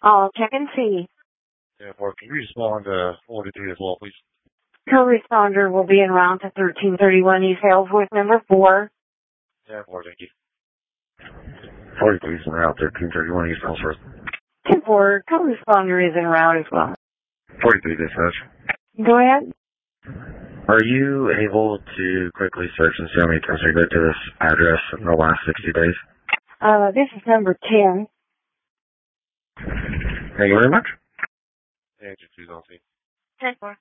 I'll check and see. Yeah, or can you respond to 43 as well, please? Co-responder will be en route to 1331 East Ellsworth, number 4. Yeah, or thank you. 43 is en route, 1331 East Ellsworth. 10-4, co-responder is en route as well. 43 dispatch. Go ahead. Are you able to quickly search and see how many times we go to this address in the last 60 days? This is number 10. Thank you very much. Yeah, 2 on scene. 10-4.